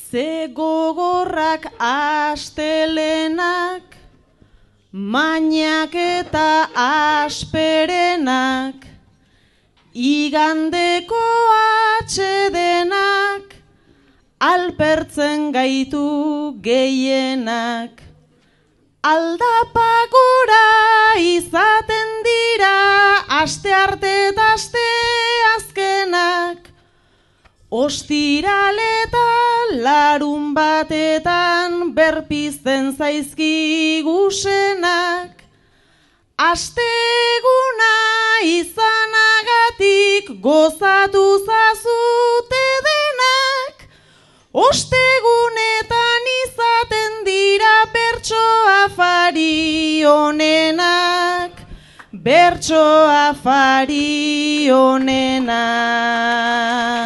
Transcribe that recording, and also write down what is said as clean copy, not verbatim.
Ze gogorrak astelenak, mainak eta asperenak, igandeko atsedenak, alpertzen gaitu gehienak. Aldapagora izaten dira, aste arte eta aste azkenak, ostiraleta larun batetan berpizten zaizkigusenak. Asteguna izanagatik gozatu zazute denak, ostegunetan izaten dira bertso afari onenak, bertso afari onenak.